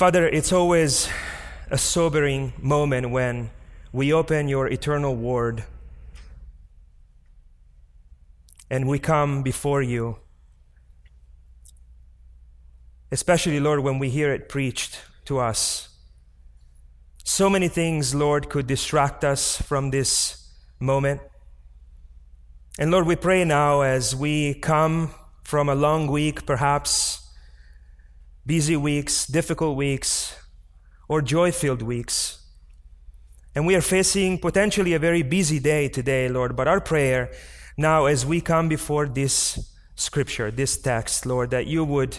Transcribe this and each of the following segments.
Father, it's always a sobering moment when we open your eternal word and we come before you, especially, Lord, when we hear it preached to us. So many things, Lord, could distract us from this moment. And Lord, we pray now as we come from a long week, perhaps busy weeks, difficult weeks, or joy-filled weeks. And we are facing potentially a very busy day today, Lord. But our prayer now as we come before this scripture, this text, Lord, that you would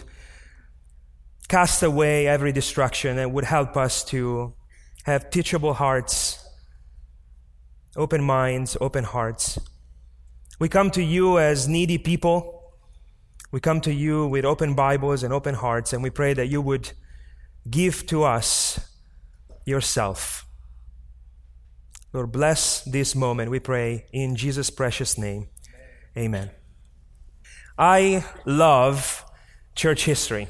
cast away every distraction and would help us to have teachable hearts, open minds, open hearts. We come to you as needy people. We come to you with open Bibles and open hearts, and we pray that you would give to us yourself. Lord, bless this moment, we pray, in Jesus' precious name. Amen. I love church history.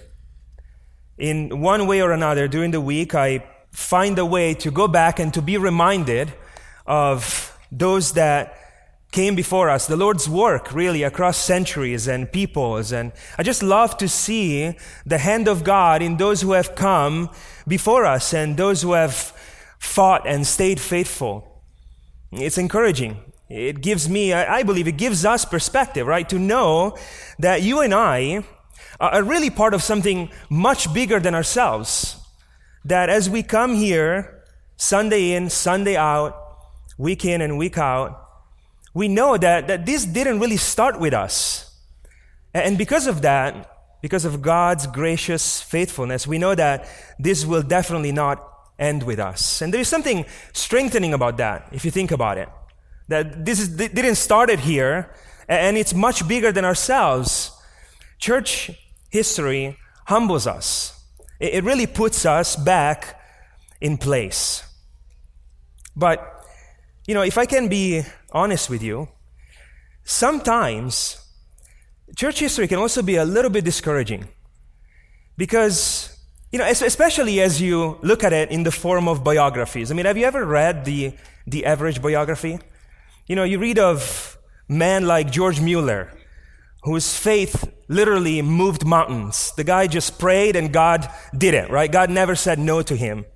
In one way or another, during the week, I find a way to go back and to be reminded of those that came before us, the Lord's work really across centuries and peoples. And I just love to see the hand of God in those who have come before us and those who have fought and stayed faithful. It's encouraging. It gives me, I believe it gives us perspective, right? To know that you and I are really part of something much bigger than ourselves. That as we come here, Sunday in, Sunday out, week in and week out, we know that this didn't really start with us. And because of that, because of God's gracious faithfulness, we know that this will definitely not end with us. And there is something strengthening about that, if you think about it. That this didn't start it here, and it's much bigger than ourselves. Church history humbles us. It really puts us back in place. But, if I can be honest with you, sometimes church history can also be a little bit discouraging. Because, especially as you look at it in the form of biographies. Have you ever read the average biography? You read of men like George Mueller, whose faith literally moved mountains. The guy just prayed and God did it, right? God never said no to him.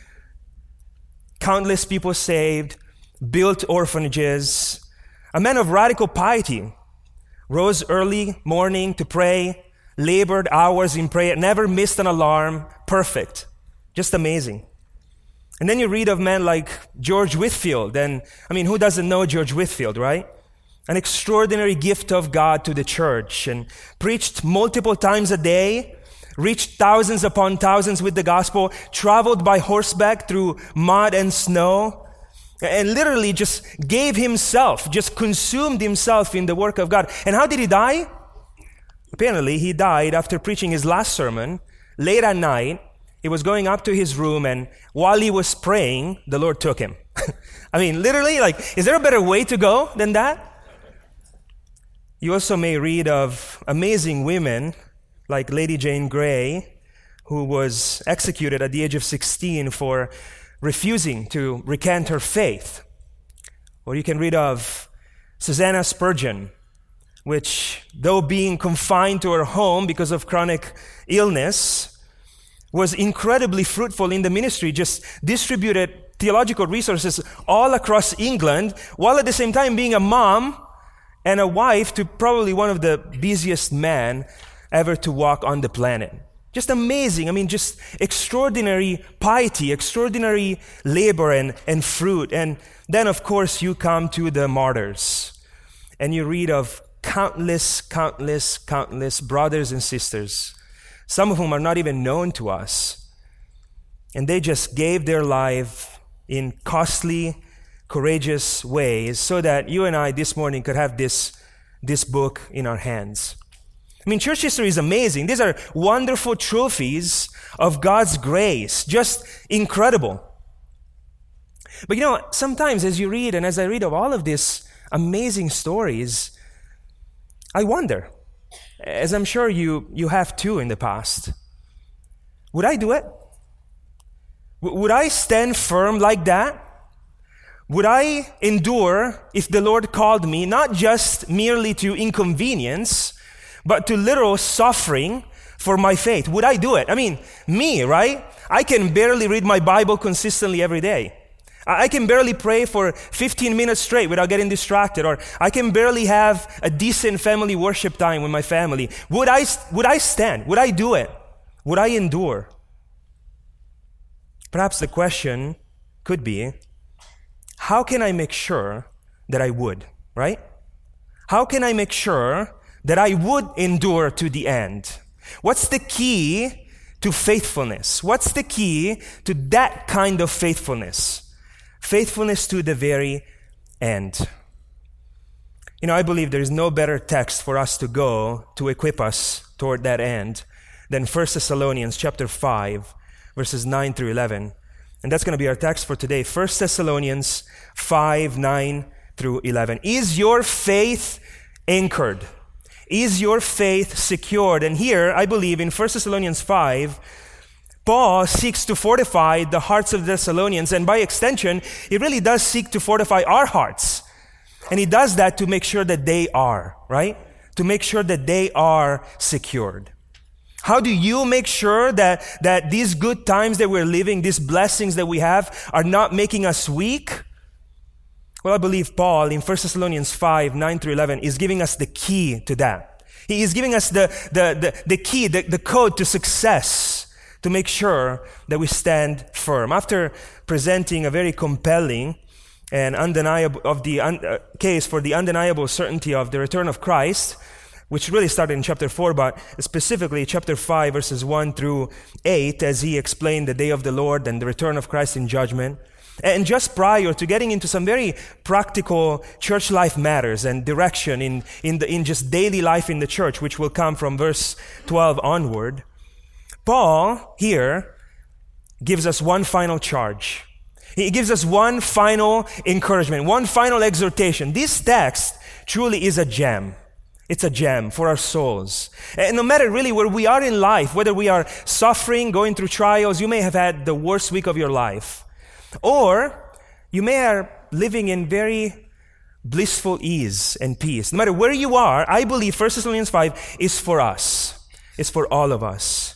Countless people saved, built orphanages. A man of radical piety, rose early morning to pray, labored hours in prayer, never missed an alarm, perfect, just amazing. And then you read of men like George Whitefield, and who doesn't know George Whitefield, right? An extraordinary gift of God to the church, and preached multiple times a day, reached thousands upon thousands with the gospel, traveled by horseback through mud and snow, and literally just gave himself, just consumed himself in the work of God. And how did he die? Apparently, he died after preaching his last sermon, late at night. He was going up to his room, and while he was praying, the Lord took him. Literally, is there a better way to go than that? You also may read of amazing women like Lady Jane Grey, who was executed at the age of 16 for refusing to recant her faith. Or you can read of Susanna Spurgeon, which, though being confined to her home because of chronic illness, was incredibly fruitful in the ministry, just distributed theological resources all across England, while at the same time being a mom and a wife to probably one of the busiest men ever to walk on the planet. Just amazing. Just extraordinary piety, extraordinary labor and fruit. And then, of course, you come to the martyrs. And you read of countless brothers and sisters, some of whom are not even known to us. And they just gave their life in costly, courageous ways so that you and I this morning could have this book in our hands. Church history is amazing. These are wonderful trophies of God's grace. Just incredible. But sometimes as you read and as I read of all of these amazing stories, I wonder, as I'm sure you have too in the past, would I do it? Would I stand firm like that? Would I endure if the Lord called me not just merely to inconvenience, but to literal suffering for my faith? Would I do it? I mean, me, right? I can barely read my Bible consistently every day. I can barely pray for 15 minutes straight without getting distracted, or I can barely have a decent family worship time with my family. Would I stand? Would I do it? Would I endure? Perhaps the question could be, how can I make sure that I would, right? How can I make sure that I would endure to the end? What's the key to faithfulness? What's the key to that kind of faithfulness? Faithfulness to the very end. I believe there is no better text for us to go to equip us toward that end than 1 Thessalonians chapter 5, verses 9 through 11. And that's going to be our text for today. 1 Thessalonians 5, 9 through 11. Is your faith anchored? Is your faith secured? And here, I believe in 1 Thessalonians 5, Paul seeks to fortify the hearts of the Thessalonians, and by extension, he really does seek to fortify our hearts. And he does that to make sure that they are, right? To make sure that they are secured. How do you make sure that these good times that we're living, these blessings that we have, are not making us weak? Well, I believe Paul in 1 Thessalonians 5, 9 through 11 is giving us the key to that. He is giving us the key, the code to success, to make sure that we stand firm. After presenting a very compelling and undeniable case for the undeniable certainty of the return of Christ, which really started in chapter 4, but specifically chapter 5, verses 1 through 8, as he explained the day of the Lord and the return of Christ in judgment. And just prior to getting into some very practical church life matters and direction in just daily life in the church, which will come from verse 12 onward, Paul here gives us one final charge. He gives us one final encouragement, one final exhortation. This text truly is a gem. It's a gem for our souls. And no matter really where we are in life, whether we are suffering, going through trials, you may have had the worst week of your life, or you may are living in very blissful ease and peace. No matter where you are, I believe 1 Thessalonians 5 is for us. It's for all of us.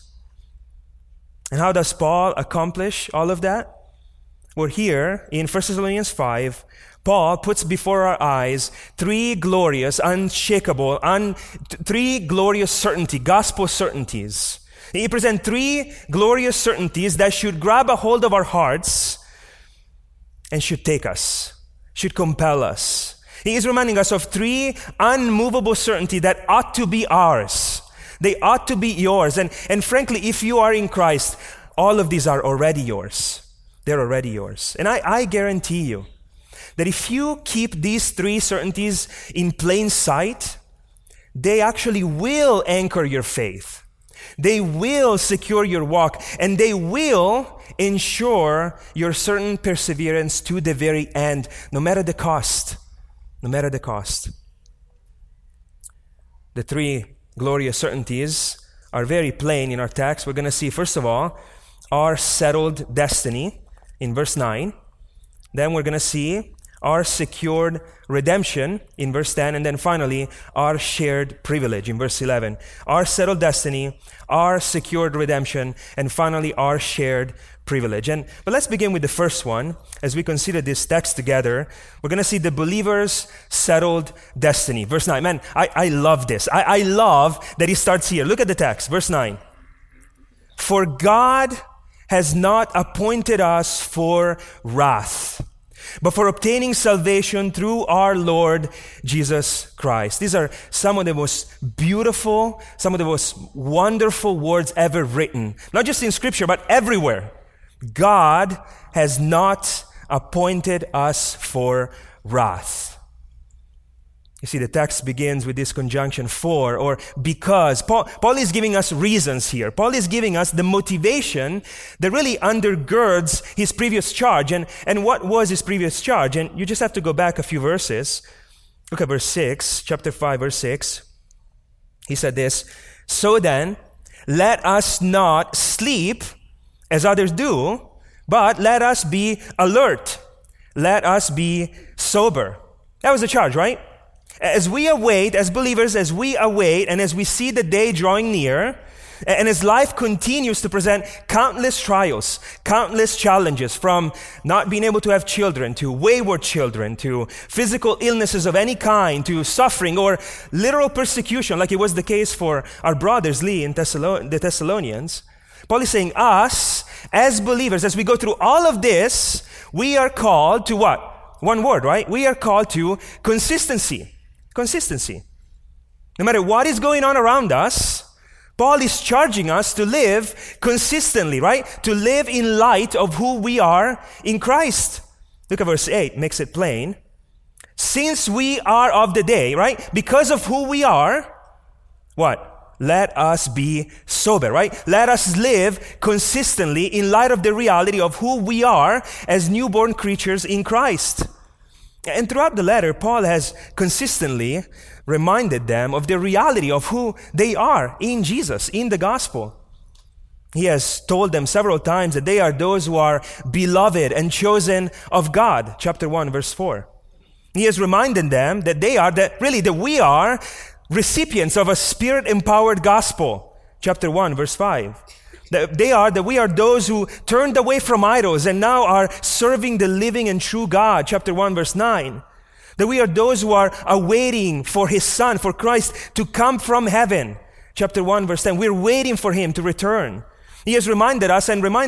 And how does Paul accomplish all of that? Well, here in 1 Thessalonians 5, Paul puts before our eyes three glorious, unshakable, three glorious gospel certainties. He presents three glorious certainties that should grab a hold of our hearts and should take us, should compel us. He is reminding us of three unmovable certainties that ought to be ours. They ought to be yours. And frankly, if you are in Christ, all of these are already yours. They're already yours. And I guarantee you that if you keep these three certainties in plain sight, they actually will anchor your faith. They will secure your walk, and they will ensure your certain perseverance to the very end, no matter the cost. No matter the cost. The three glorious certainties are very plain in our text. We're going to see, first of all, our settled destiny in verse 9. Then we're going to see our secured redemption in verse 10. And then finally, our shared privilege in verse 11. Our settled destiny, our secured redemption, and finally, our shared privilege. But let's begin with the first one. As we consider this text together, we're going to see the believer's settled destiny. Verse 9. Man, I love this. I love that he starts here. Look at the text. Verse 9. For God has not appointed us for wrath, but for obtaining salvation through our Lord Jesus Christ. These are some of the most beautiful, some of the most wonderful words ever written. Not just in Scripture, but everywhere. God has not appointed us for wrath. You see, the text begins with this conjunction for or because. Paul is giving us reasons here. Paul is giving us the motivation that really undergirds his previous charge. And what was his previous charge? And you just have to go back a few verses. Look at verse 6, chapter 5, verse 6. He said this, "So then, let us not sleep as others do, but let us be alert. Let us be sober. That was the charge, right? As we await, as believers, as we await, and as we see the day drawing near, and as life continues to present countless trials, countless challenges, from not being able to have children, to wayward children, to physical illnesses of any kind, to suffering or literal persecution, like it was the case for our brothers, Lee, in the Thessalonians, Paul is saying us, as believers, as we go through all of this, we are called to what? One word, right? We are called to consistency. Consistency. No matter what is going on around us, Paul is charging us to live consistently, right? To live in light of who we are in Christ. Look at verse 8, makes it plain. Since we are of the day, right? Because of who we are, what? Let us be sober, right? Let us live consistently in light of the reality of who we are as newborn creatures in Christ. And throughout the letter, Paul has consistently reminded them of the reality of who they are in Jesus, in the gospel. He has told them several times that they are those who are beloved and chosen of God. Chapter 1, verse 4. He has reminded them that that we are recipients of a Spirit-empowered gospel. Chapter 1, verse 5. That we are those who turned away from idols and now are serving the living and true God. Chapter 1, verse 9. That we are those who are awaiting for His Son, for Christ to come from heaven. Chapter 1, verse 10. We're waiting for Him to return. He has reminded us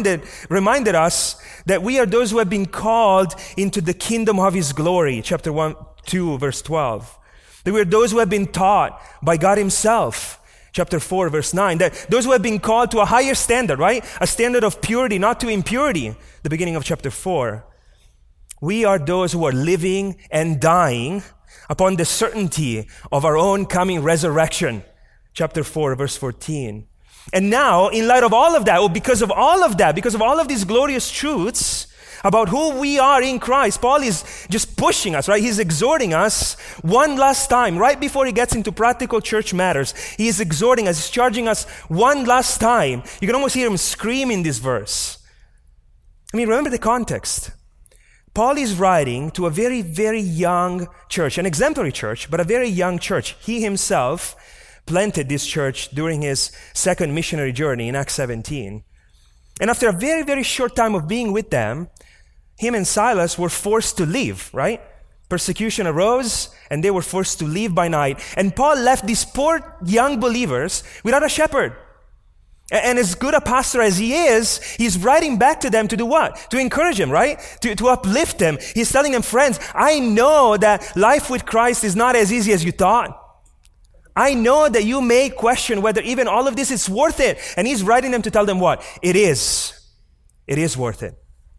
that we are those who have been called into the kingdom of His glory. Chapter 2, verse 12. That we are those who have been taught by God Himself. Chapter 4, verse 9. That those who have been called to a higher standard, right? A standard of purity, not to impurity. The beginning of chapter 4. We are those who are living and dying upon the certainty of our own coming resurrection. Chapter 4, verse 14. And now, in light of all of that, or because of all of these glorious truths about who we are in Christ, Paul is just pushing us, right? He's exhorting us one last time, right before he gets into practical church matters. He is exhorting us, he's charging us one last time. You can almost hear him scream in this verse. I mean, remember the context. Paul is writing to a very, very young church, an exemplary church, but a very young church. He himself planted this church during his second missionary journey in Acts 17. And after a very, very short time of being with them, him and Silas were forced to leave, right? Persecution arose, and they were forced to leave by night. And Paul left these poor young believers without a shepherd. And as good a pastor as he is, he's writing back to them to do what? To encourage them, right? To uplift them. He's telling them, friends, I know that life with Christ is not as easy as you thought. I know that you may question whether even all of this is worth it. And he's writing them to tell them what? It is. It is worth it.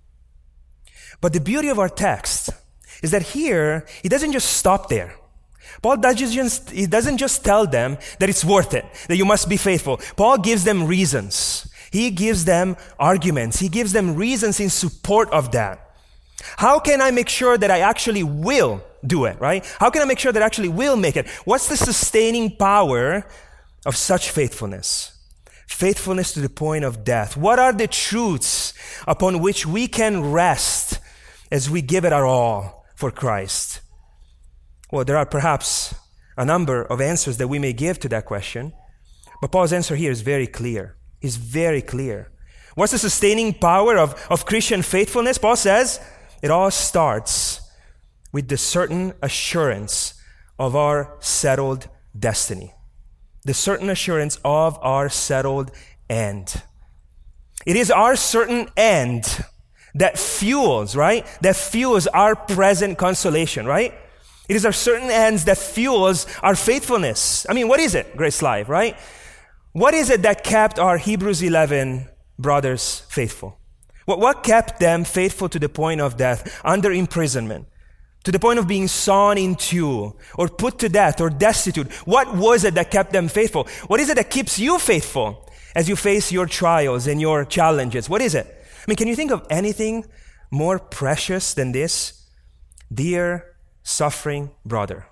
But the beauty of our text is that here, he doesn't just stop there. Paul doesn't just tell them that it's worth it, that you must be faithful. Paul gives them reasons. He gives them arguments. He gives them reasons in support of that. How can I make sure that I actually will do it, right? How can I make sure that I actually will make it? What's the sustaining power of such faithfulness? Faithfulness to the point of death. What are the truths upon which we can rest as we give it our all for Christ? Well, there are perhaps a number of answers that we may give to that question, but Paul's answer here is very clear. He's very clear. What's the sustaining power of Christian faithfulness? Paul says it all starts with the certain assurance of our settled destiny. The certain assurance of our settled end. It is our certain end that fuels, right? That fuels our present consolation, right? It is our certain ends that fuels our faithfulness. I mean, what is it, Grace Life, right? What is it that kept our Hebrews 11 brothers faithful? What kept them faithful to the point of death, under imprisonment, to the point of being sawn in two, or put to death, or destitute? What was it that kept them faithful? What is it that keeps you faithful as you face your trials and your challenges? What is it? I mean, can you think of anything more precious than this? Dear suffering brother,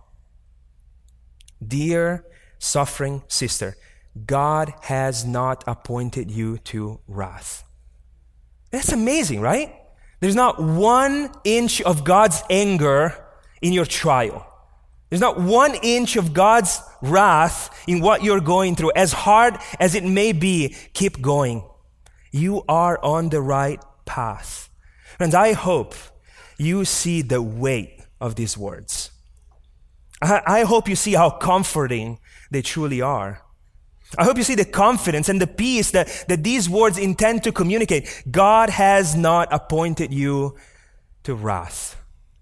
dear suffering sister, God has not appointed you to wrath. That's amazing, right? There's not 1 inch of God's anger in your trial. There's not 1 inch of God's wrath in what you're going through. As hard as it may be, keep going. You are on the right path. Friends, I hope you see the weight of these words. I hope you see how comforting they truly are. I hope you see the confidence and the peace that these words intend to communicate. God has not appointed you to wrath.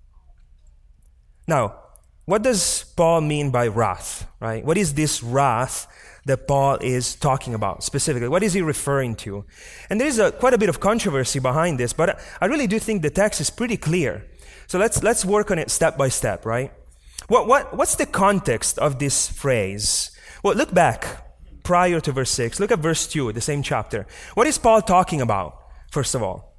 Now, what does Paul mean by wrath, right? What is this wrath that Paul is talking about specifically? What is he referring to? And there is quite a bit of controversy behind this, but I really do think the text is pretty clear. So let's work on it step by step, right? What's the context of this phrase? Well, look back prior to verse 6. Look at verse 2, the same chapter. What is Paul talking about, first of all?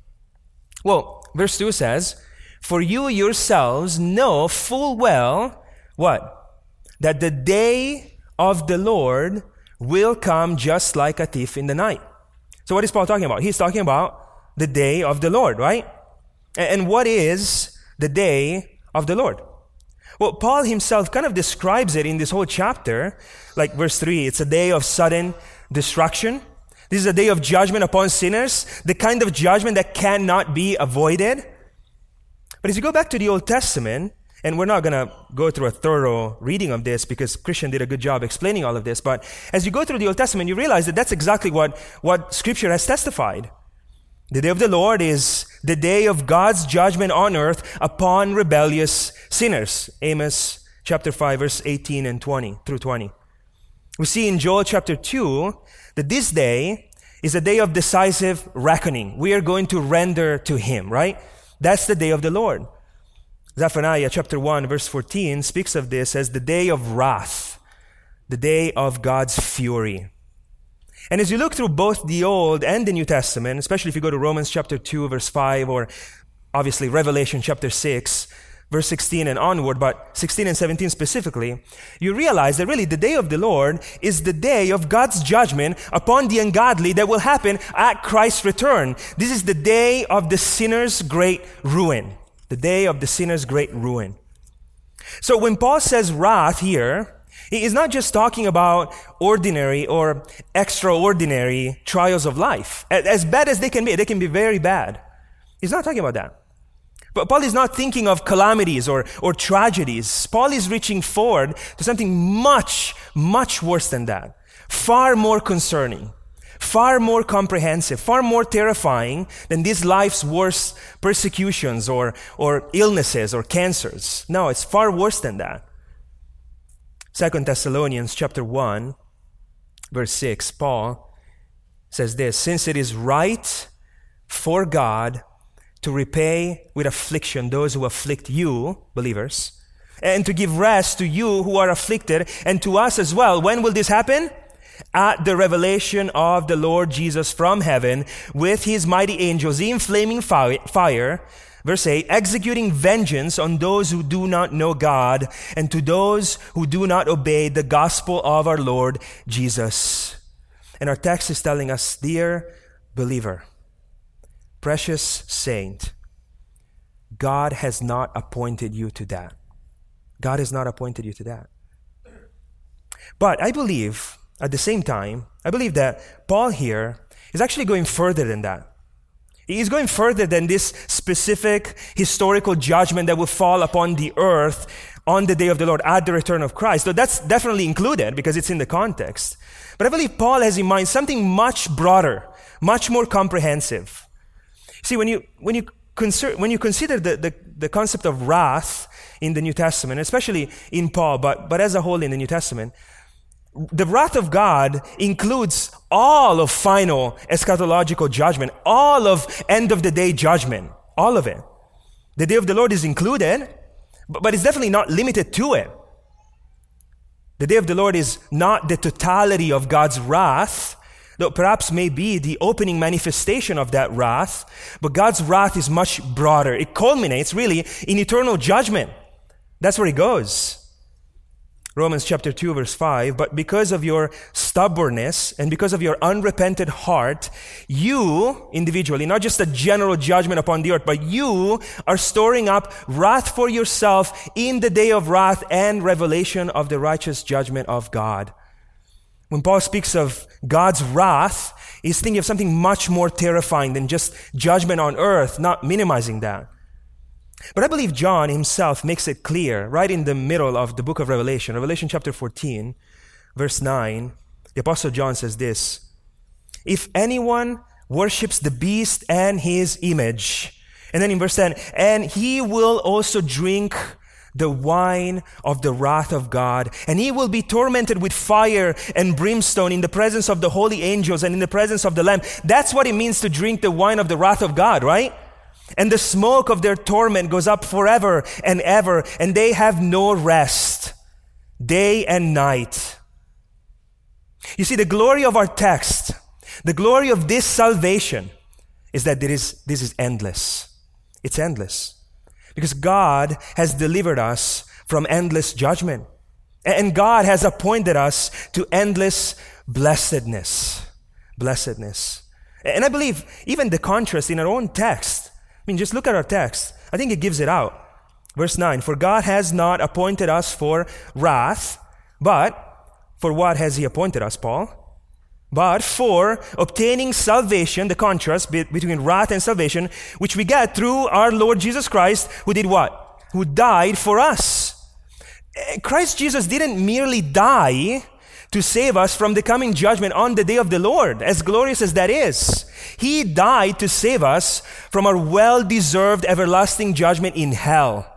Well, verse 2 says, "For you yourselves know full well," what? "That the day of the Lord will come just like a thief in the night." So what is Paul talking about? He's talking about the day of the Lord, right? And what is the day of the Lord? Well, Paul himself kind of describes it in this whole chapter, like verse 3, it's a day of sudden destruction. This is a day of judgment upon sinners, the kind of judgment that cannot be avoided. But as you go back to the Old Testament, and we're not going to go through a thorough reading of this because Christian did a good job explaining all of this, but as you go through the Old Testament, you realize that that's exactly what Scripture has testified. The day of the Lord is the day of God's judgment on earth upon rebellious sinners. Amos chapter 5, verse 18 and 20 through 20. We see in Joel chapter 2 that this day is a day of decisive reckoning. We are going to render to Him, right? That's the day of the Lord. Zephaniah chapter 1, verse 14 speaks of this as the day of wrath, the day of God's fury. And as you look through both the Old and the New Testament, especially if you go to Romans chapter 2, verse 5, or obviously Revelation chapter 6, verse 16 and onward, but 16 and 17 specifically, you realize that really the day of the Lord is the day of God's judgment upon the ungodly that will happen at Christ's return. This is the day of the sinner's great ruin. The day of the sinner's great ruin. So when Paul says wrath here, he is not just talking about ordinary or extraordinary trials of life. As bad as they can be very bad. He's not talking about that. But Paul is not thinking of calamities or tragedies. Paul is reaching forward to something much, much worse than that. Far more concerning, far more comprehensive, far more terrifying than this life's worst persecutions or illnesses or cancers. No, it's far worse than that. 2 Thessalonians chapter 1, verse 6, Paul says this, "Since it is right for God to repay with affliction those who afflict you," believers, "and to give rest to you who are afflicted, and to us as well." When will this happen? "At the revelation of the Lord Jesus from heaven with His mighty angels in flaming fire," verse 8, "executing vengeance on those who do not know God and to those who do not obey the gospel of our Lord Jesus." And our text is telling us, dear believer, precious saint, God has not appointed you to that. God has not appointed you to that. But I believe, at the same time, I believe that Paul here is actually going further than that. He's going further than this specific historical judgment that will fall upon the earth on the day of the Lord at the return of Christ. So that's definitely included because it's in the context. But I believe Paul has in mind something much broader, much more comprehensive. See, when you consider the concept of wrath in the New Testament, especially in Paul, but as a whole in the New Testament, the wrath of God includes all of final eschatological judgment, all of end of the day judgment, all of it. The day of the Lord is included, but it's definitely not limited to it. The day of the Lord is not the totality of God's wrath, though perhaps may be the opening manifestation of that wrath, but God's wrath is much broader. It culminates really in eternal judgment. That's where it goes. Romans chapter 2, verse 5, but because of your stubbornness and because of your unrepented heart, you, individually, not just a general judgment upon the earth, but you are storing up wrath for yourself in the day of wrath and revelation of the righteous judgment of God. When Paul speaks of God's wrath, he's thinking of something much more terrifying than just judgment on earth, not minimizing that. But I believe John himself makes it clear right in the middle of the book of Revelation, Revelation chapter 14, verse 9, the Apostle John says this, if anyone worships the beast and his image, and then in verse 10, and he will also drink the wine of the wrath of God, and he will be tormented with fire and brimstone in the presence of the holy angels and in the presence of the Lamb. That's what it means to drink the wine of the wrath of God, right? And the smoke of their torment goes up forever and ever, and they have no rest, day and night. You see, the glory of our text, the glory of this salvation is that this is endless. It's endless. Because God has delivered us from endless judgment. And God has appointed us to endless blessedness. Blessedness. And I believe even the contrast in our own text, just look at our text. I think it gives it out. Verse 9, for God has not appointed us for wrath, but for what has He appointed us, Paul? But for obtaining salvation, the contrast between wrath and salvation, which we get through our Lord Jesus Christ, who did what? Who died for us. Christ Jesus didn't merely die to save us from the coming judgment on the day of the Lord, as glorious as that is. He died to save us from our well-deserved everlasting judgment in hell.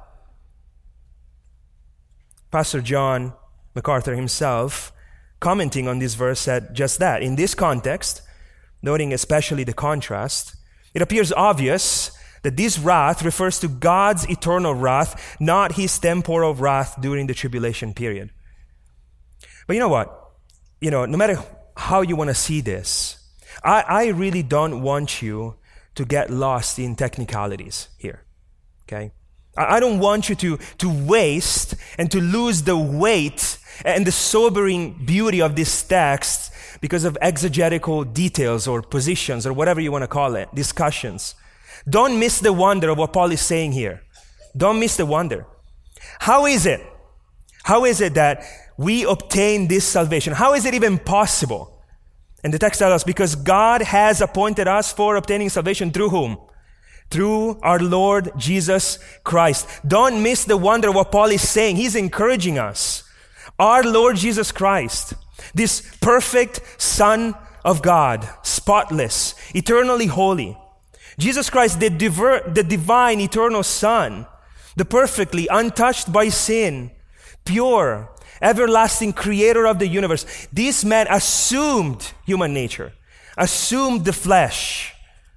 Pastor John MacArthur himself, commenting on this verse, said just that. In this context, noting especially the contrast, it appears obvious that this wrath refers to God's eternal wrath, not His temporal wrath during the tribulation period. But you know what? No matter how you want to see this, I really don't want you to get lost in technicalities here, okay? I don't want you to waste and to lose the weight and the sobering beauty of this text because of exegetical details or positions or whatever you want to call it, discussions. Don't miss the wonder of what Paul is saying here. Don't miss the wonder. How is it? How is it that we obtain this salvation? How is it even possible? And the text tells us, because God has appointed us for obtaining salvation through whom? Through our Lord Jesus Christ. Don't miss the wonder of what Paul is saying. He's encouraging us. Our Lord Jesus Christ, this perfect Son of God, spotless, eternally holy. Jesus Christ, the divine eternal Son, the perfectly untouched by sin, pure, everlasting creator of the universe. This man assumed human nature, assumed the flesh.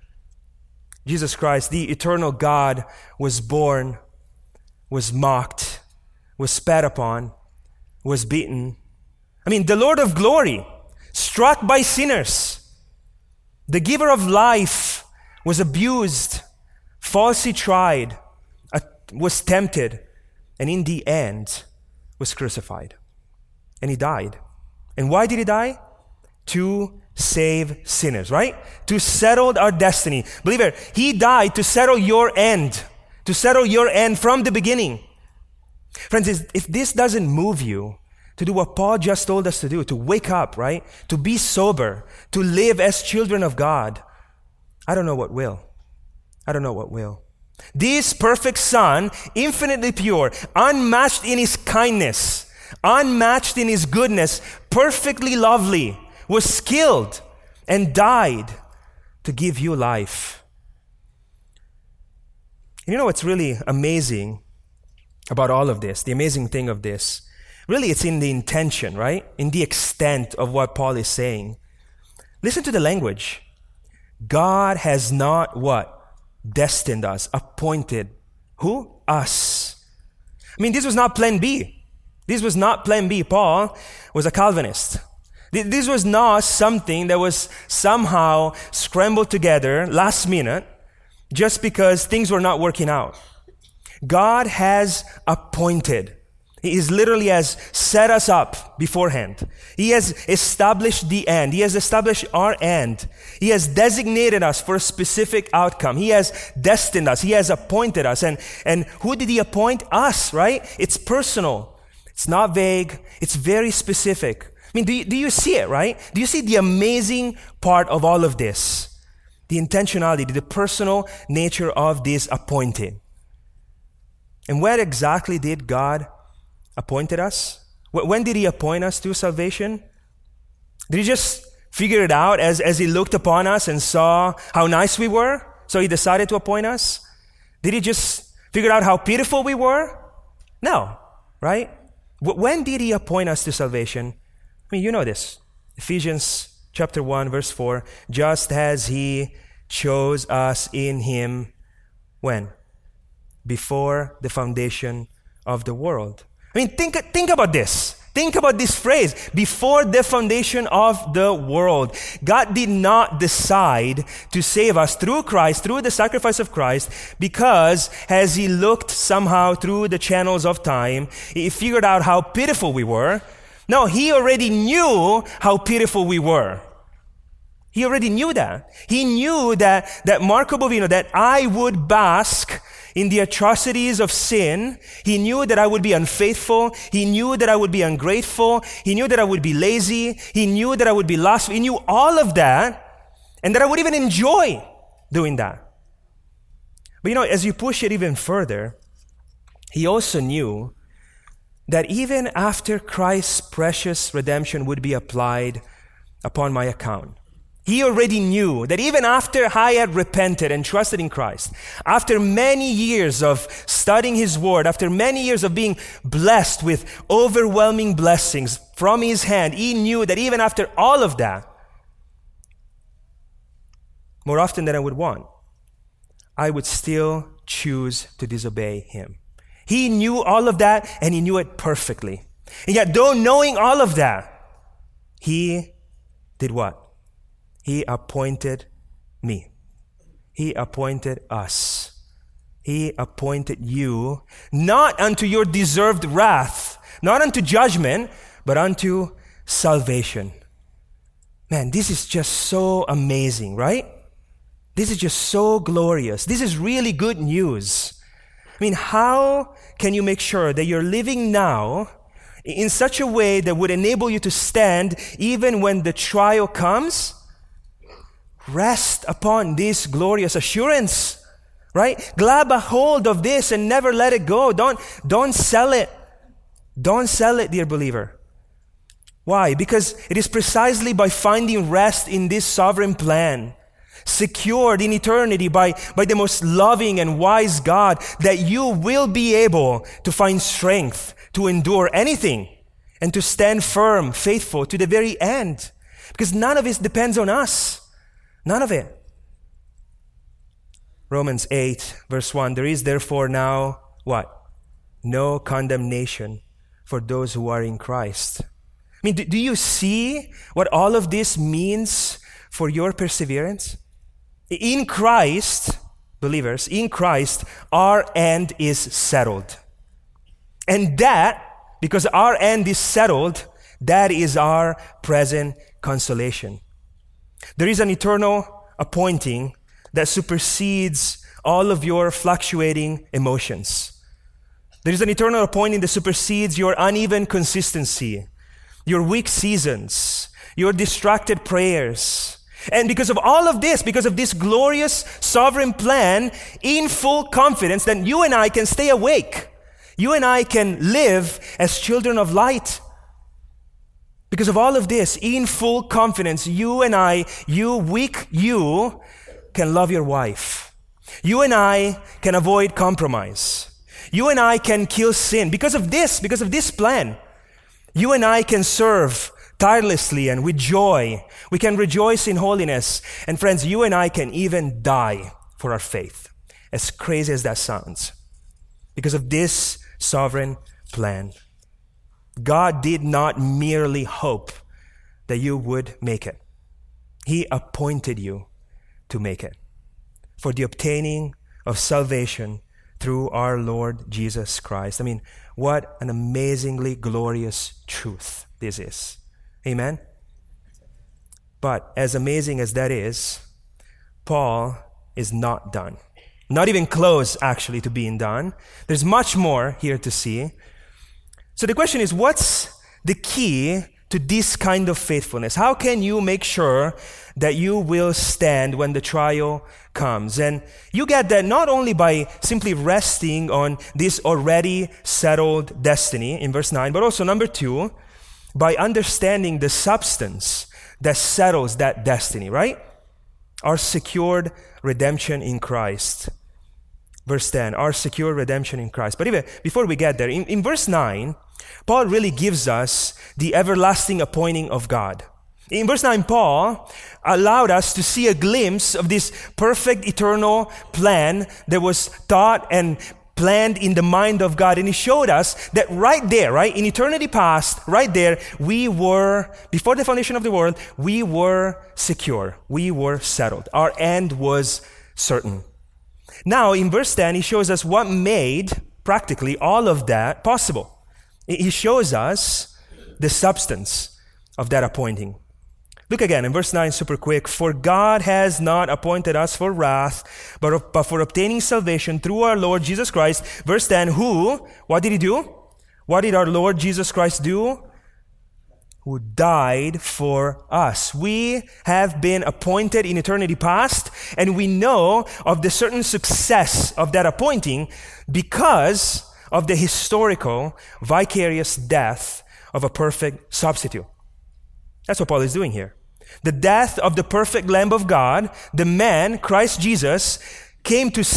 Jesus Christ, the eternal God, was born, was mocked, was spat upon, was beaten. The Lord of glory, struck by sinners. The giver of life was abused, falsely tried, was tempted, and in the end was crucified. And He died. And why did He die? To save sinners, right? To settle our destiny. Believer, He died to settle your end. To settle your end from the beginning. Friends, if this doesn't move you to do what Paul just told us to do, to wake up, right? To be sober, to live as children of God, I don't know what will. I don't know what will. This perfect Son, infinitely pure, unmatched in His kindness, unmatched in His goodness, perfectly lovely, was killed and died to give you life. And you know what's really amazing about all of this? The amazing thing of this, really it's in the intention, right? In the extent of what Paul is saying. Listen to the language. God has not what? Destined us, appointed. Who? Us. This was not plan B. This was not plan B. Paul was a Calvinist. This was not something that was somehow scrambled together last minute just because things were not working out. God has appointed. He literally has set us up beforehand. He has established the end. He has established our end. He has designated us for a specific outcome. He has destined us. He has appointed us. And who did He appoint? Us, right? It's personal. It's not vague. It's very specific. I mean, do you see it, right? Do you see the amazing part of all of this? The intentionality, the personal nature of this appointing. And where exactly did God appoint us? When did He appoint us to salvation? Did He just figure it out as He looked upon us and saw how nice we were, so He decided to appoint us? Did He just figure out how beautiful we were? No, right? When did He appoint us to salvation? I mean, you know this. Ephesians chapter 1, verse 4, just as He chose us in Him, when? Before the foundation of the world. I mean, think about this. Think about this phrase, before the foundation of the world. God did not decide to save us through Christ, through the sacrifice of Christ, because as He looked somehow through the channels of time, He figured out how pitiful we were. No, He already knew how pitiful we were. He already knew that. He knew that Marco Bovino, that I would bask in the atrocities of sin. He knew that I would be unfaithful. He knew that I would be ungrateful. He knew that I would be lazy. He knew that I would be lustful. He knew all of that, and that I would even enjoy doing that. But as you push it even further, He also knew that even after Christ's precious redemption would be applied upon my account, He already knew that even after I had repented and trusted in Christ, after many years of studying His Word, after many years of being blessed with overwhelming blessings from His hand, He knew that even after all of that, more often than I would want, I would still choose to disobey Him. He knew all of that, and He knew it perfectly. And yet, though knowing all of that, He did what? He appointed me. He appointed us. He appointed you, not unto your deserved wrath, not unto judgment, but unto salvation. Man, this is just so amazing, right? This is just so glorious. This is really good news. I mean, how can you make sure that you're living now in such a way that would enable you to stand even when the trial comes? Rest upon this glorious assurance, right? Grab a hold of this and never let it go. Don't sell it. Don't sell it, dear believer. Why? Because it is precisely by finding rest in this sovereign plan, secured in eternity by the most loving and wise God, that you will be able to find strength to endure anything and to stand firm, faithful to the very end. Because none of it depends on us. None of it. Romans 8, verse 1, there is therefore now, what? No condemnation for those who are in Christ. I mean, do you see what all of this means for your perseverance? In Christ, believers, in Christ, our end is settled. And that, because our end is settled, that is our present consolation. There is an eternal appointing that supersedes all of your fluctuating emotions. There is an eternal appointing that supersedes your uneven consistency, your weak seasons, your distracted prayers. And because of all of this, because of this glorious sovereign plan, in full confidence, then you and I can stay awake. You and I can live as children of light. Because of all of this, in full confidence, you and I, you can love your wife. You and I can avoid compromise. You and I can kill sin. Because of this plan, you and I can serve tirelessly and with joy. We can rejoice in holiness. And friends, you and I can even die for our faith. As crazy as that sounds. Because of this sovereign plan. God did not merely hope that you would make it. He appointed you to make it for the obtaining of salvation through our Lord Jesus Christ. I mean, what an amazingly glorious truth this is. Amen? But as amazing as that is, Paul is not done. Not even close, actually, to being done. There's much more here to see. So the question is, what's the key to this kind of faithfulness? How can you make sure that you will stand when the trial comes? And you get that not only by simply resting on this already settled destiny in verse 9, but also number 2, by understanding the substance that settles that destiny, right? Our secured redemption in Christ. Verse 10, our secure redemption in Christ. But even before we get there, in verse 9, Paul really gives us the everlasting appointing of God. In verse 9, Paul allowed us to see a glimpse of this perfect eternal plan that was thought and planned in the mind of God. And he showed us that right there, right, in eternity past, right there, we were, before the foundation of the world, we were secure. We were settled. Our end was certain. Now, in verse 10, he shows us what made practically all of that possible. He shows us the substance of that appointing. Look again in verse 9, super quick. For God has not appointed us for wrath, but for obtaining salvation through our Lord Jesus Christ. Verse 10, what did he do? What did our Lord Jesus Christ do? Who died for us. We have been appointed in eternity past, and we know of the certain success of that appointing because of the historical, vicarious death of a perfect substitute. That's what Paul is doing here. The death of the perfect Lamb of God, the man, Christ Jesus, came to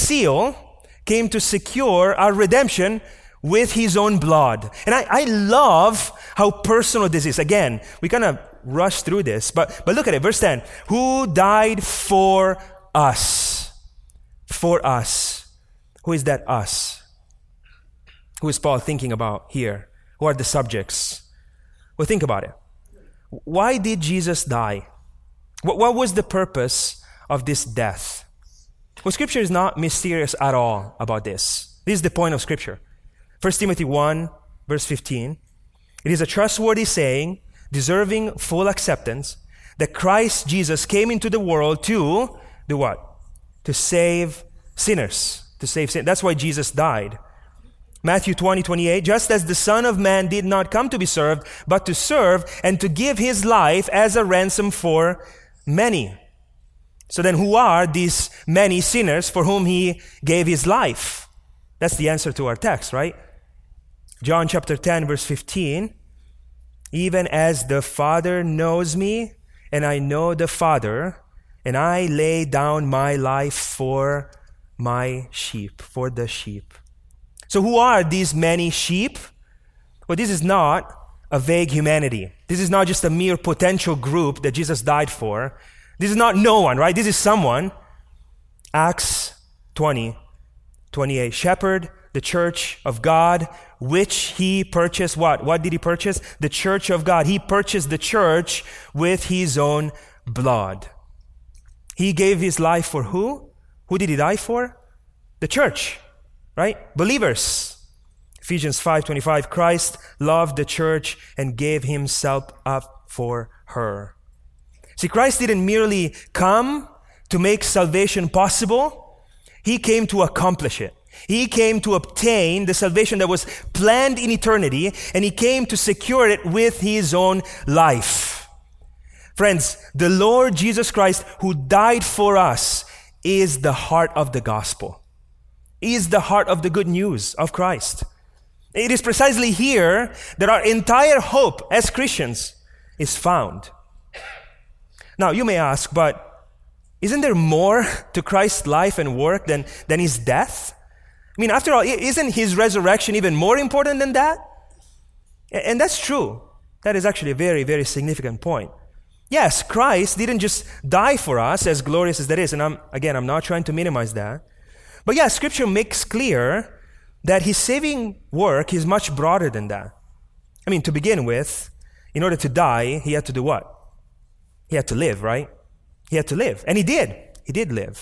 secure our redemption with his own blood. And I love how personal this is. Again, we kind of rush through this, but look at it, verse 10. Who died for us? For us. Who is that us? Who is Paul thinking about here? Who are the subjects? Well, think about it. Why did Jesus die? What was the purpose of this death? Well, Scripture is not mysterious at all about this. This is the point of Scripture. 1 Timothy 1, verse 15. It is a trustworthy saying, deserving full acceptance, that Christ Jesus came into the world to do what? To save sinners. To save sinners. That's why Jesus died. Matthew 20:28, just as the Son of Man did not come to be served, but to serve and to give his life as a ransom for many. So then who are these many sinners for whom he gave his life? That's the answer to our text, right? John chapter 10, verse 15, even as the Father knows me, and I know the Father, and I lay down my life for my sheep, for the sheep. So who are these many sheep? Well, this is not a vague humanity. This is not just a mere potential group that Jesus died for. This is not no one, right? This is someone. Acts 20:28. Shepherd the church of God, which he purchased what? What did he purchase? The church of God. He purchased the church with his own blood. He gave his life for who? Who did he die for? The church. Right? Believers. Ephesians 5:25, Christ loved the church and gave himself up for her. See, Christ didn't merely come to make salvation possible. He came to accomplish it. He came to obtain the salvation that was planned in eternity, and he came to secure it with his own life. Friends, the Lord Jesus Christ, who died for us, is the heart of the gospel. Is the heart of the good news of Christ. It is precisely here that our entire hope as Christians is found. Now, you may ask, but isn't there more to Christ's life and work than his death? I mean, after all, isn't his resurrection even more important than that? And that's true. That is actually a very, very significant point. Yes, Christ didn't just die for us, as glorious as that is, and I'm not trying to minimize that. But yeah, Scripture makes clear that his saving work is much broader than that. I mean, to begin with, in order to die, he had to do what? He had to live, right? He had to live. And he did. He did live.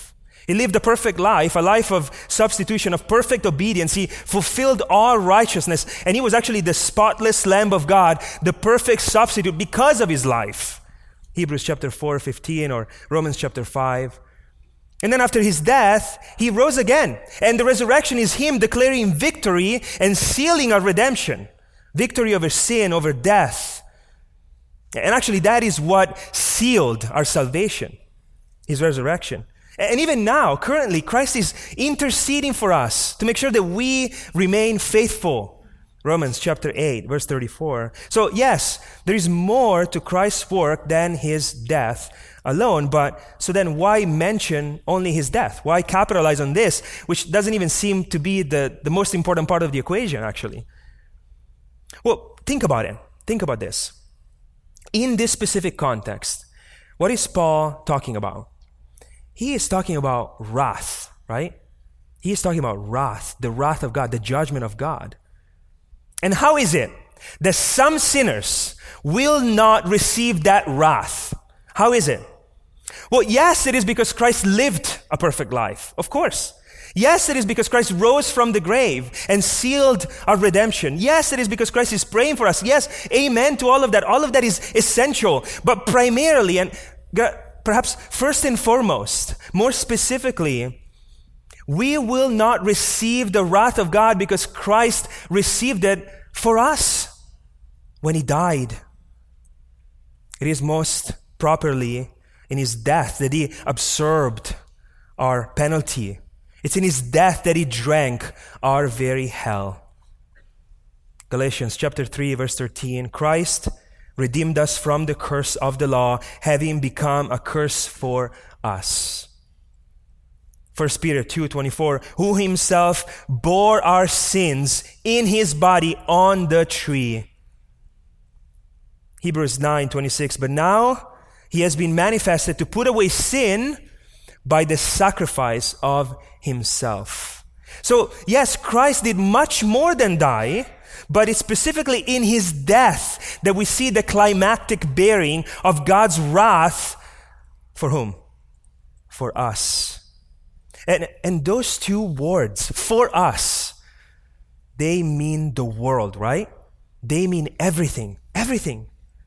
He lived a perfect life, a life of substitution, of perfect obedience. He fulfilled all righteousness, and he was actually the spotless Lamb of God, the perfect substitute because of his life. Hebrews chapter 4:15 or Romans chapter 5. And then after his death, he rose again. And the resurrection is him declaring victory and sealing our redemption. Victory over sin, over death. And actually that is what sealed our salvation, his resurrection. And even now, currently, Christ is interceding for us to make sure that we remain faithful. Romans chapter 8, verse 34. So yes, there is more to Christ's work than his death alone. But so then why mention only his death? Why capitalize on this, which doesn't even seem to be the most important part of the equation, actually? Well, think about it. Think about this. In this specific context, what is Paul talking about? He is talking about wrath, right? He is talking about wrath, the wrath of God, the judgment of God. And how is it that some sinners will not receive that wrath? How is it? Well, yes, it is because Christ lived a perfect life, of course. Yes, it is because Christ rose from the grave and sealed our redemption. Yes, it is because Christ is praying for us. Yes, amen to all of that. All of that is essential. But primarily, and perhaps first and foremost, more specifically, we will not receive the wrath of God because Christ received it for us when he died. It is most properly in his death that he absorbed our penalty. It's in his death that he drank our very hell. Galatians chapter 3, verse 13, Christ redeemed us from the curse of the law, having become a curse for us. 1 Peter 2:24, who himself bore our sins in his body on the tree. Hebrews 9:26, but now he has been manifested to put away sin by the sacrifice of himself. So yes, Christ did much more than die, but it's specifically in his death that we see the climactic bearing of God's wrath for whom? For us. And those two words, for us, they mean the world, right? They mean everything, everything.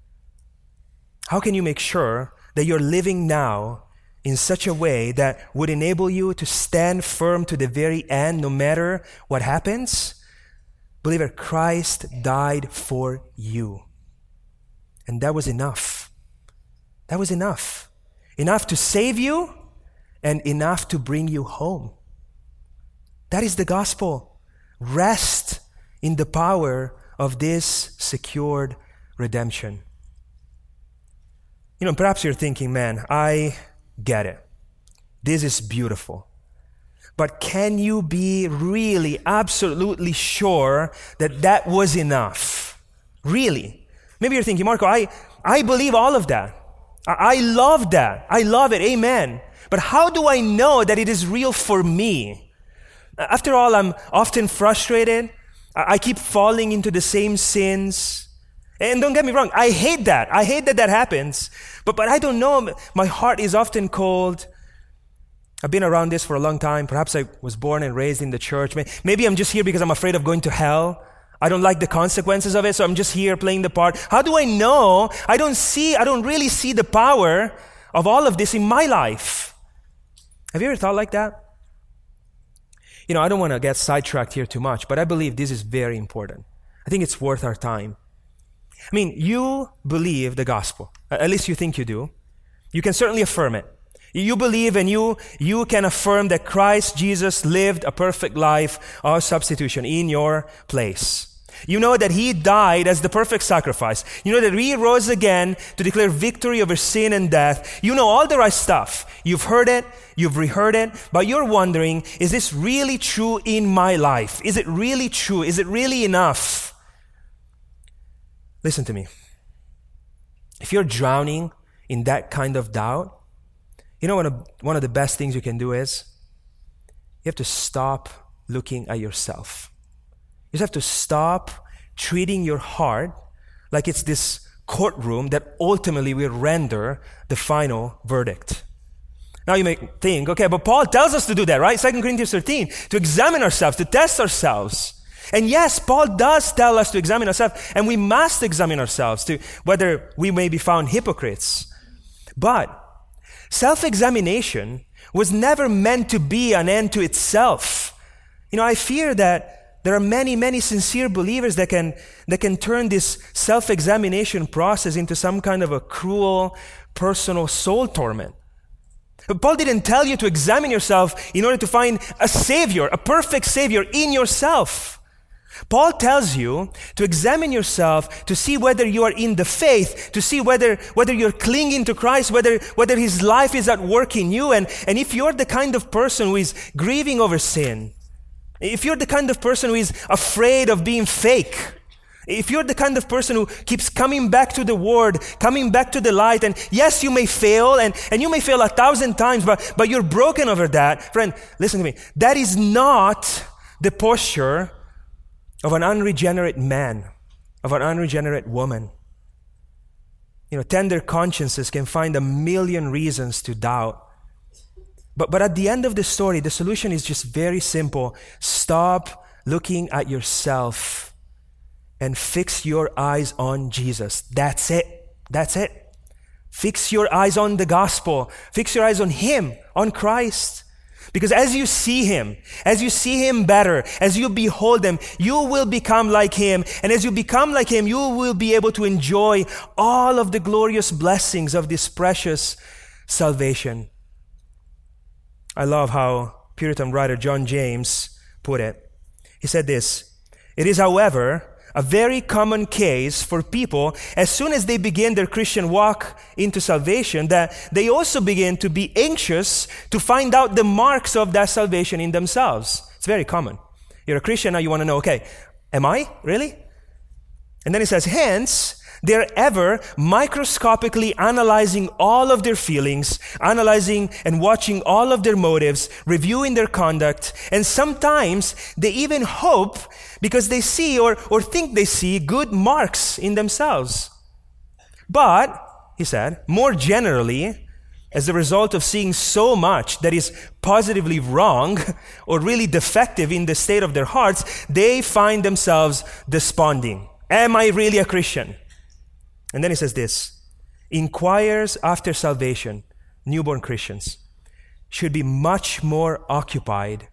How can you make sure that you're living now in such a way that would enable you to stand firm to the very end, no matter what happens? Believer, Christ died for you. And that was enough. That was enough. Enough to save you and enough to bring you home. That is the gospel. Rest in the power of this secured redemption. You know, perhaps you're thinking, man, I get it. This is beautiful. But can you be really, absolutely sure that that was enough? Really? Maybe you're thinking, Marco, I believe all of that. I love that. I love it. Amen. But how do I know that it is real for me? After all, I'm often frustrated. I keep falling into the same sins. And don't get me wrong, I hate that. I hate that that happens. But I don't know. My heart is often cold. I've been around this for a long time. Perhaps I was born and raised in the church. Maybe I'm just here because I'm afraid of going to hell. I don't like the consequences of it, so I'm just here playing the part. How do I know? I don't really see the power of all of this in my life. Have you ever thought like that? You know, I don't want to get sidetracked here too much, but I believe this is very important. I think it's worth our time. I mean, you believe the gospel. At least you think you do. You can certainly affirm it. You believe and you can affirm that Christ Jesus lived a perfect life of substitution in your place. You know that he died as the perfect sacrifice. You know that he rose again to declare victory over sin and death. You know all the right stuff. You've heard it, you've reheard it, but you're wondering, is this really true in my life? Is it really true? Is it really enough? Listen to me. If you're drowning in that kind of doubt, you know one of the best things you can do is you have to stop looking at yourself. You just have to stop treating your heart like it's this courtroom that ultimately will render the final verdict. Now you may think, okay, but Paul tells us to do that, right? 2 Corinthians 13, to examine ourselves, to test ourselves. And yes, Paul does tell us to examine ourselves, and we must examine ourselves to whether we may be found hypocrites. But self-examination was never meant to be an end to itself. I fear that there are many, many sincere believers that can turn this self-examination process into some kind of a cruel, personal soul torment. But Paul didn't tell you to examine yourself in order to find a savior, a perfect savior in yourself. Paul tells you to examine yourself to see whether you are in the faith, to see whether you're clinging to Christ, whether His life is at work in you, and if you're the kind of person who is grieving over sin, if you're the kind of person who is afraid of being fake, if you're the kind of person who keeps coming back to the Word, coming back to the light, and yes, you may fail, and you may fail 1,000 times, but you're broken over that. Friend, listen to me. That is not the posture of an unregenerate man, of an unregenerate woman. Tender consciences can find a million reasons to doubt. But at the end of the story, the solution is just very simple. Stop looking at yourself and fix your eyes on Jesus. That's it. That's it. Fix your eyes on the gospel. Fix your eyes on Him, on Christ. Because as you see Him better, as you behold Him, you will become like Him. And as you become like Him, you will be able to enjoy all of the glorious blessings of this precious salvation. I love how Puritan writer John James put it. He said this: "It is, however, a very common case for people, as soon as they begin their Christian walk into salvation, that they also begin to be anxious to find out the marks of that salvation in themselves." It's very common. You're a Christian, now you want to know, okay, am I? Really? And then he says, "Hence, they're ever microscopically analyzing all of their feelings, analyzing and watching all of their motives, reviewing their conduct, and sometimes they even hope because they see or think they see good marks in themselves. But," he said, "more generally, as a result of seeing so much that is positively wrong or really defective in the state of their hearts, they find themselves desponding. Am I really a Christian?" And then he says this: "Inquirers after salvation, newborn Christians, should be much more occupied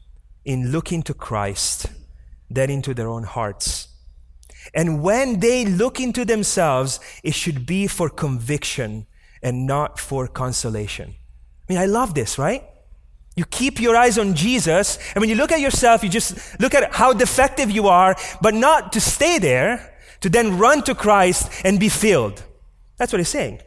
in looking to Christ than into their own hearts. And when they look into themselves, it should be for conviction and not for consolation." I love this, right? You keep your eyes on Jesus, and when you look at yourself, you just look at how defective you are, but not to stay there, to then run to Christ and be filled. That's what he's saying.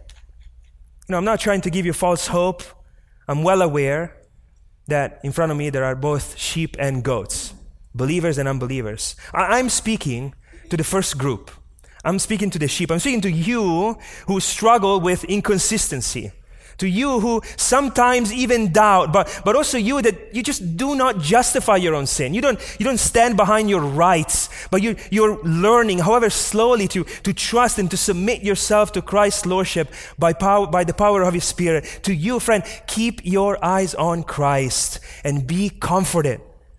I'm not trying to give you false hope. I'm well aware that in front of me there are both sheep and goats, believers and unbelievers. I'm speaking to the first group. I'm speaking to the sheep. I'm speaking to you who struggle with inconsistency, to you who sometimes even doubt, but also you that you just do not justify your own sin. You don't stand behind your rights, but you're learning, however slowly, to trust and to submit yourself to Christ's lordship by the power of His Spirit. To you, friend, keep your eyes on Christ and be comforted.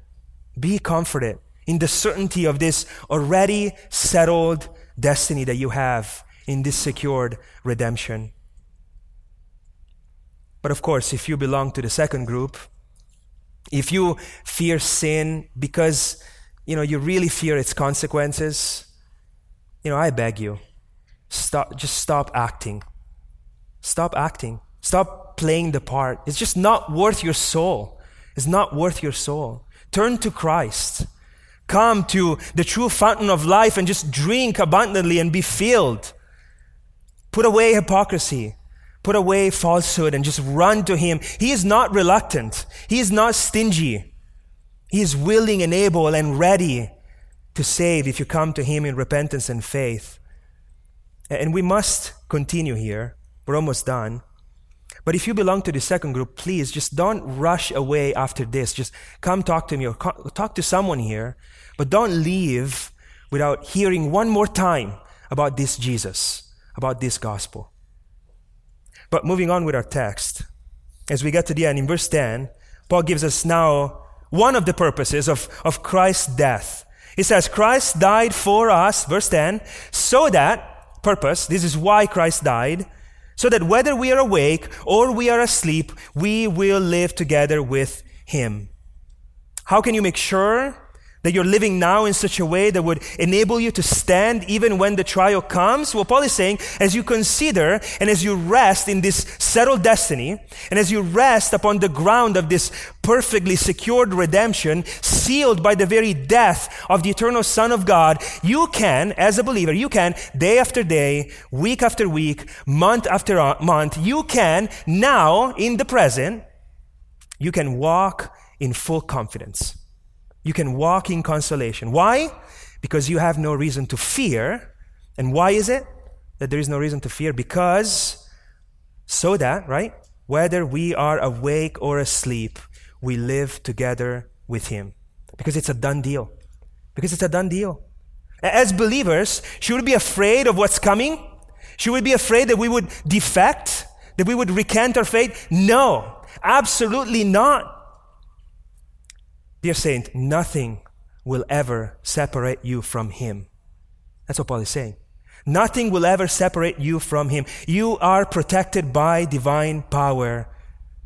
Be comforted in the certainty of this already settled destiny that you have in this secured redemption. But of course, if you belong to the second group, if you fear sin because, you really fear its consequences, I beg you, stop acting. Stop acting. Stop playing the part. It's just not worth your soul. It's not worth your soul. Turn to Christ. Come to the true fountain of life and just drink abundantly and be filled. Put away hypocrisy. Put away falsehood and just run to Him. He is not reluctant. He is not stingy. He is willing and able and ready to save if you come to Him in repentance and faith. And we must continue here. We're almost done. But if you belong to the second group, please just don't rush away after this. Just come talk to me or talk to someone here. But don't leave without hearing one more time about this Jesus, about this gospel. But moving on with our text, as we get to the end, in verse 10, Paul gives us now one of the purposes of Christ's death. He says, Christ died for us, verse 10, so that, purpose, this is why Christ died, so that whether we are awake or we are asleep, we will live together with Him. How can you make sure that you're living now in such a way that would enable you to stand even when the trial comes? Well, Paul is saying, as you consider and as you rest in this settled destiny, and as you rest upon the ground of this perfectly secured redemption, sealed by the very death of the eternal Son of God, you can, as a believer, you can, day after day, week after week, month after month, you can now, in the present, you can walk in full confidence. You can walk in consolation. Why? Because you have no reason to fear. And why is it that there is no reason to fear? Because so that, right, whether we are awake or asleep, we live together with Him. Because it's a done deal. Because it's a done deal. As believers, should we be afraid of what's coming? Should we be afraid that we would defect? That we would recant our faith? No, absolutely not. Dear saint, nothing will ever separate you from Him. That's what Paul is saying. Nothing will ever separate you from Him. You are protected by divine power.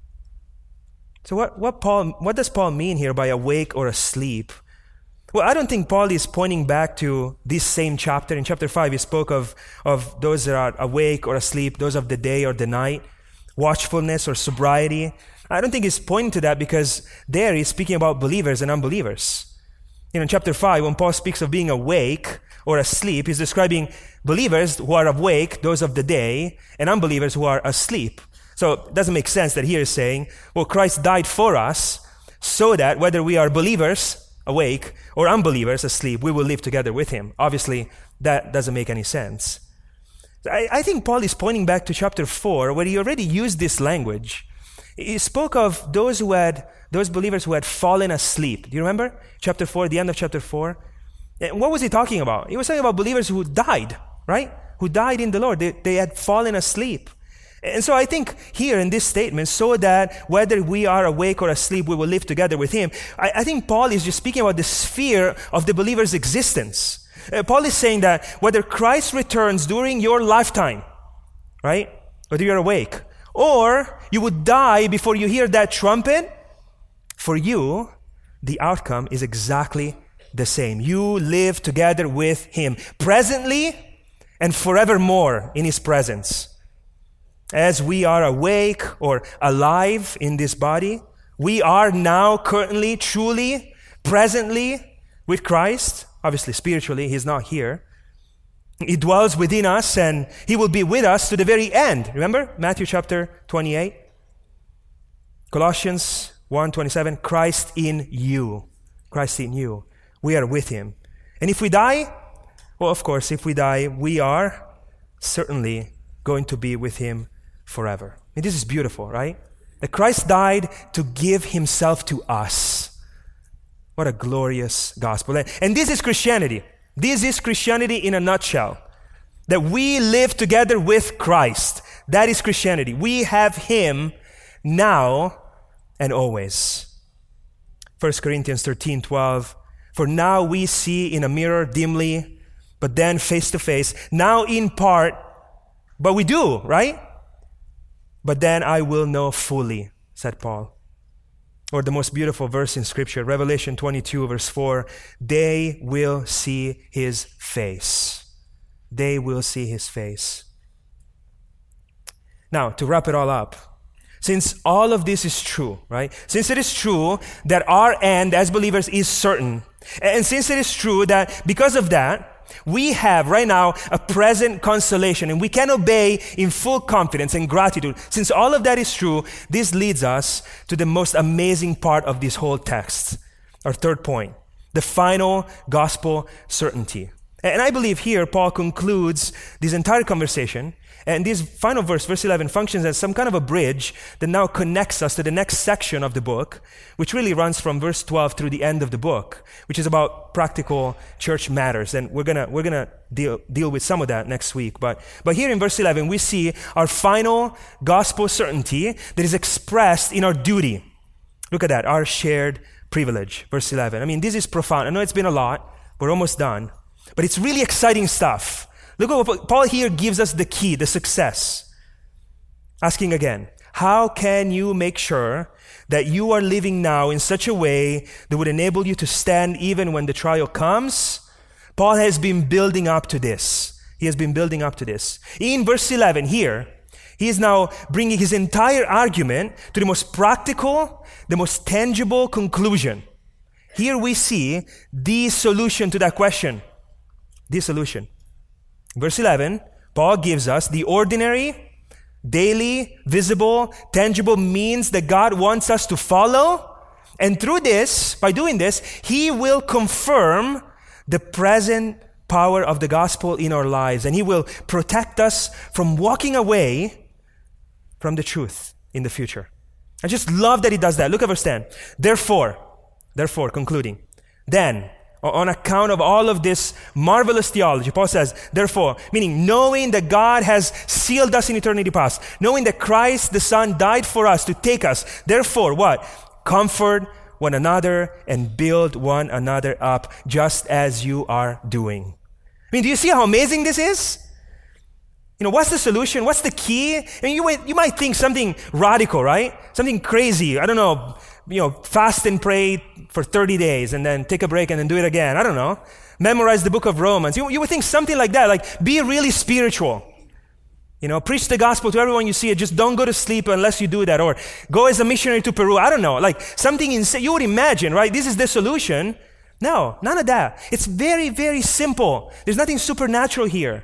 So what does Paul mean here by awake or asleep? Well, I don't think Paul is pointing back to this same chapter. In chapter 5, he spoke of those that are awake or asleep, those of the day or the night, watchfulness or sobriety. I don't think he's pointing to that because there he's speaking about believers and unbelievers. In chapter 5, when Paul speaks of being awake or asleep, he's describing believers who are awake, those of the day, and unbelievers who are asleep. So it doesn't make sense that here he's saying, well, Christ died for us so that whether we are believers awake or unbelievers asleep, we will live together with Him. Obviously, that doesn't make any sense. I think Paul is pointing back to chapter 4, where he already used this language. He spoke of those believers who had fallen asleep. Do you remember? Chapter 4, the end of chapter 4. And what was he talking about? He was talking about believers who died, right? Who died in the Lord. They had fallen asleep. And so I think here in this statement, so that whether we are awake or asleep, we will live together with Him. I think Paul is just speaking about the sphere of the believer's existence. Paul is saying that whether Christ returns during your lifetime, right? Whether you're awake, or you would die before you hear that trumpet, for you, the outcome is exactly the same. You live together with Him, presently and forevermore in His presence. As we are awake or alive in this body, we are now currently, truly, presently with Christ. Obviously, spiritually, He's not here. He dwells within us and He will be with us to the very end. Remember Matthew chapter 28? Colossians 1:27, Christ in you. Christ in you. We are with Him. And if we die, well, of course, if we die, we are certainly going to be with Him forever. And this is beautiful, right? That Christ died to give Himself to us. What a glorious gospel. And this is Christianity. This is Christianity in a nutshell. That we live together with Christ. That is Christianity. We have Him now and always. 1 Corinthians 13:12. For now we see in a mirror dimly, but then face to face. Now in part, but we do, right? But then I will know fully, said Paul. Or the most beautiful verse in Scripture, Revelation 22, verse 4, they will see His face. They will see His face. Now, to wrap it all up, since all of this is true, right? Since it is true that our end as believers is certain, and since it is true that because of that, we have right now a present consolation and we can obey in full confidence and gratitude. Since all of that is true, this leads us to the most amazing part of this whole text. Our third point, the final gospel certainty. And I believe here Paul concludes this entire conversation And this final verse, verse 11, functions as some kind of a bridge that now connects us to the next section of the book, which really runs from verse 12 through the end of the book, which is about practical church matters. And we're gonna deal with some of that next week. But here in verse 11, we see our final gospel certainty that is expressed in our duty. Look at that, our shared privilege, verse 11. I mean, this is profound. I know it's been a lot. We're almost done. But it's really exciting stuff. Look at what Paul here gives us the key, the success. Asking again, how can you make sure that you are living now in such a way that would enable you to stand even when the trial comes? Paul has been building up to this. He has been building up to this. In verse 11 here, he is now bringing his entire argument to the most practical, the most tangible conclusion. Here we see the solution to that question. The solution. Verse 11, Paul gives us the ordinary, daily, visible, tangible means that God wants us to follow. And through this, by doing this, he will confirm the present power of the gospel in our lives. And he will protect us from walking away from the truth in the future. I just love that he does that. Look at verse 10. Therefore, concluding, then, on account of all of this marvelous theology, Paul says, therefore, meaning knowing that God has sealed us in eternity past, knowing that Christ the Son died for us to take us, therefore, what? Comfort one another and build one another up just as you are doing. I mean, do you see how amazing this is? You know, what's the solution? What's the key? I mean, you might think something radical, right? Something crazy. I don't know. Fast and pray for 30 days and then take a break and then do it again. I don't know. Memorize the book of Romans. You would think something like that, like be really spiritual. Preach the gospel to everyone you see. Just don't go to sleep unless you do that. Or go as a missionary to Peru. I don't know. Like something insane. You would imagine, right? This is the solution. No, none of that. It's very, very simple. There's nothing supernatural here.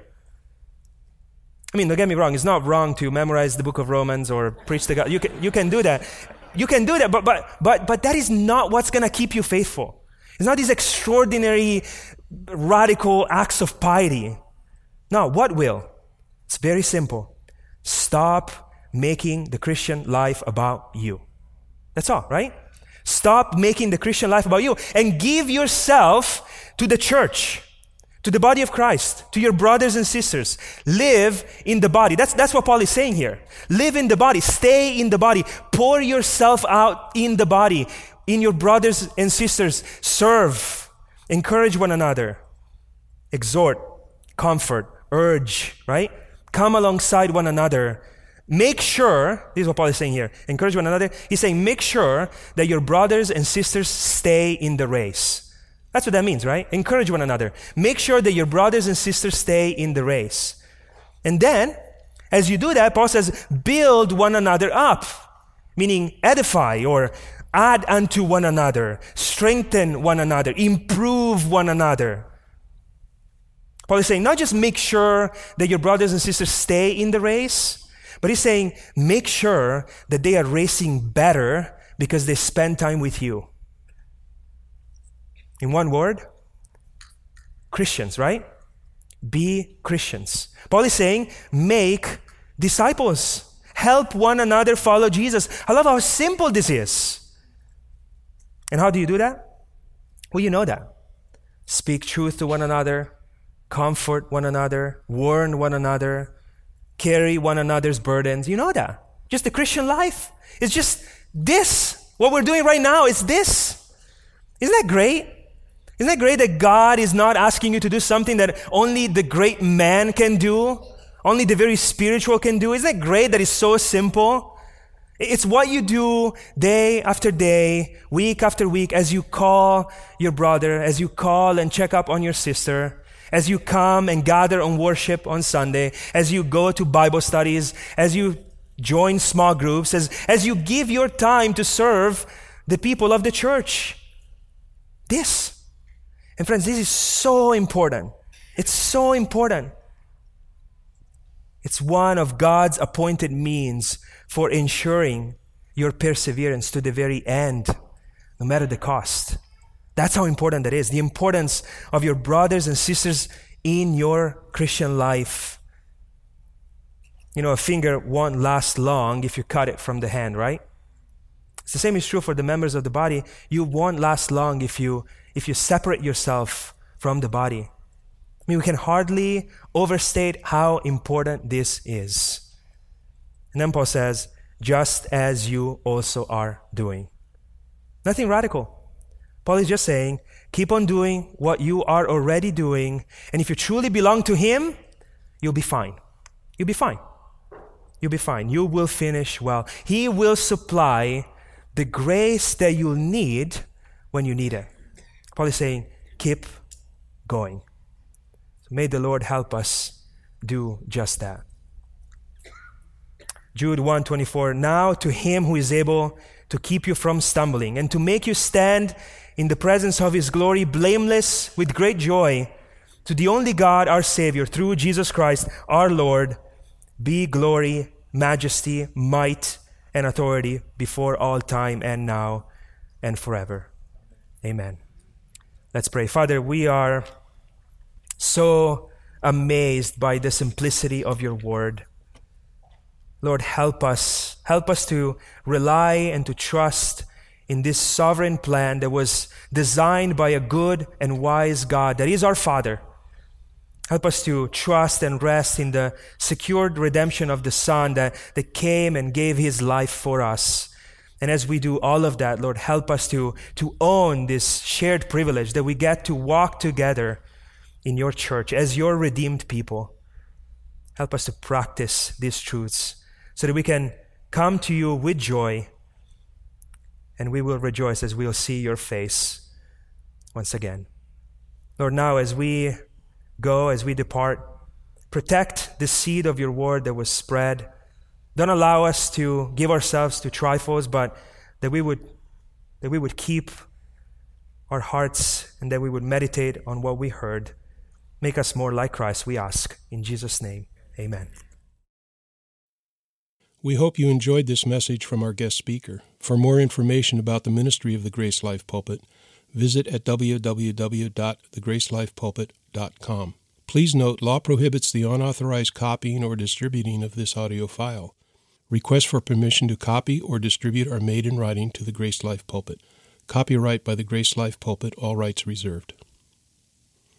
I mean, don't get me wrong. It's not wrong to memorize the book of Romans or preach the gospel. You can do that. You can do that, but that is not what's going to keep you faithful. It's not these extraordinary, radical acts of piety. No, what will? It's very simple. Stop making the Christian life about you. That's all, right? Stop making the Christian life about you and give yourself to the church, to the body of Christ, to your brothers and sisters. Live in the body. That's what Paul is saying here. Live in the body. Stay in the body. Pour yourself out in the body, in your brothers and sisters. Serve. Encourage one another. Exhort. Comfort. Urge. Right? Come alongside one another. Make sure, this is what Paul is saying here. Encourage one another. He's saying make sure that your brothers and sisters stay in the race. That's what that means, right? Encourage one another. Make sure that your brothers and sisters stay in the race. And then, as you do that, Paul says, build one another up, meaning edify or add unto one another, strengthen one another, improve one another. Paul is saying, not just make sure that your brothers and sisters stay in the race, but he's saying, make sure that they are racing better because they spend time with you. In one word, Christians, right? Be Christians. Paul is saying, make disciples. Help one another follow Jesus. I love how simple this is. And how do you do that? Well, you know that. Speak truth to one another, comfort one another, warn one another, carry one another's burdens. You know that. Just the Christian life. It's just this. What we're doing right now is this. Isn't that great? Isn't it great that God is not asking you to do something that only the great man can do? Only the very spiritual can do? Isn't it great that it's so simple? It's what you do day after day, week after week, as you call your brother, as you call and check up on your sister, as you come and gather on worship on Sunday, as you go to Bible studies, as you join small groups, as you give your time to serve the people of the church. This. And friends, this is so important. It's so important. It's one of God's appointed means for ensuring your perseverance to the very end, no matter the cost. That's how important that is. The importance of your brothers and sisters in your Christian life. A finger won't last long if you cut it from the hand, right? It's the same is true for the members of the body. You won't last long if you separate yourself from the body. We can hardly overstate how important this is. And then Paul says, just as you also are doing. Nothing radical. Paul is just saying, keep on doing what you are already doing, and if you truly belong to Him, you'll be fine. You'll be fine. You'll be fine. You will finish well. He will supply the grace that you'll need when you need it. Paul is saying, keep going. So may the Lord help us do just that. Jude 1:24, now to Him who is able to keep you from stumbling and to make you stand in the presence of His glory, blameless with great joy, to the only God, our Savior, through Jesus Christ, our Lord, be glory, majesty, might, and authority before all time and now and forever. Amen. Let's pray. Father, we are so amazed by the simplicity of your word. Lord, help us to rely and to trust in this sovereign plan that was designed by a good and wise God that is our Father. Help us to trust and rest in the secured redemption of the Son that came and gave His life for us. And as we do all of that, Lord, help us to own this shared privilege that we get to walk together in your church as your redeemed people. Help us to practice these truths so that we can come to you with joy, and we will rejoice as we will see your face once again. Lord, now as we go, as we depart, protect the seed of your word that was spread. Don't allow us to give ourselves to trifles, but that we would keep our hearts and that we would meditate on what we heard. Make us more like Christ, we ask. In Jesus' name, amen. We hope you enjoyed this message from our guest speaker. For more information about the ministry of the Grace Life Pulpit, visit at www.thegracelifepulpit.com. Please note, law prohibits the unauthorized copying or distributing of this audio file. Requests for permission to copy or distribute are made in writing to the Grace Life Pulpit. Copyright by the Grace Life Pulpit, all rights reserved.